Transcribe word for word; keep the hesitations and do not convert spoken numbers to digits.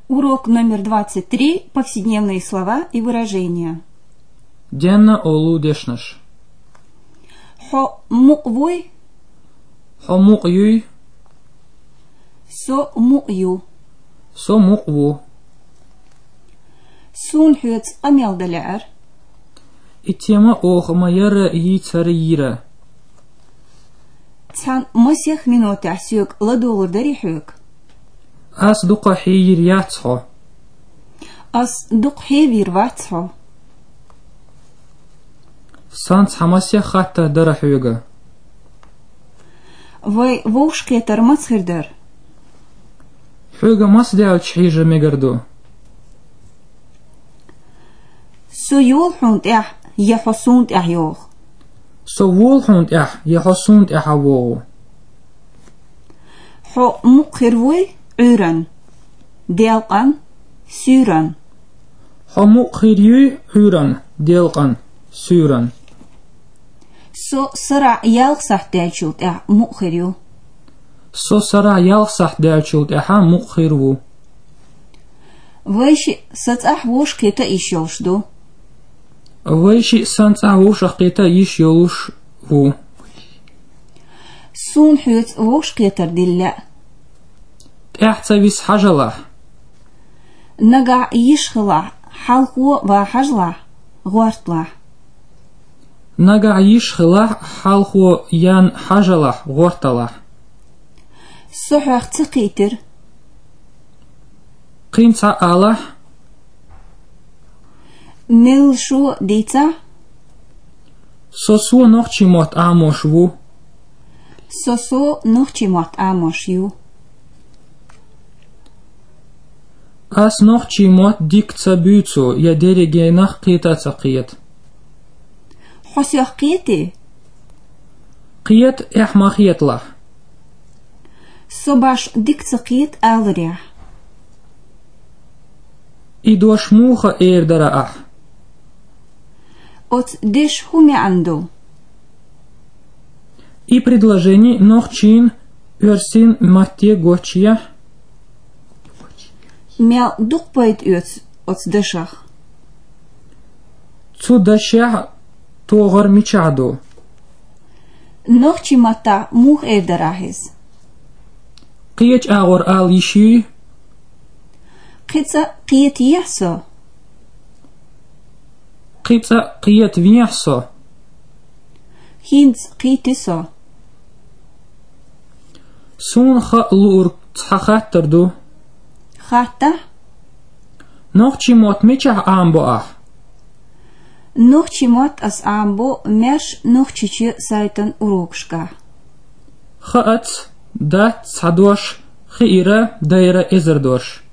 Урок номер двадцать три. Повседневные слова и выражения. Дена олу дешнаш. Хо муквой. Хо мукюй. Со мукю. Со мукву. Сун хюц амелдаляр. И тема ох майяра и царьира. Цан масях минуты асюк ладолур дарихюк. Ас дука хейр яцхо. Ас дук хевир вацхо. Санц хамасия хатта дарахюга. Вай вошке тармацхирдар. Хюга мас дяут хижа мегарду. Со юлхунт ях яхосунт ахйох. Со волхунт ях яхосунт ахавогу. Хо мукхирвой уран. Делкан сюран. Хо мукхирюй хюран делкан сюран. Со сара ялсах дячулт ях мукхирю. Со сара ялсах дячулт аха мукхирву. Вайши сацах вошке та ишёшду. Вайши санца вошах кета иш ёлуш ву. Сун хюц вошке тардилля. Эхцавис хажалах. Нага ишхла халху ва хажла гуартлах. Нага ишхлах халху ян хажалах гуарталах. Сухах цикитер. Кинца алах. Милшу дица. Сосу нохчимот амош ву. Сосо нухчимат амошью. Ас нохчимот дикца бюцу я дерегенах китаца киет. Хосях киети. Киет эхмахиетлах. Собаш дикца киет алрях. Идош муха эрдара ах. От деш хуми анду. И предложений нохчин өрсин матте гочия. Мял дукпайт юц от дешах. Цу дашах тогар мичаду. Нохчимата мух эрдарахис. Киеч агор ал иши. Кица киет ясо. Кица киет вясо. Хинц китисо. Сун ха лур цхахаттерду. Хата. Нохчимот мичах амбо ах. Нохчимат ас амбо мяш нохчичи сайтан урокшка. Хаат да цадош хира дайра эзердош.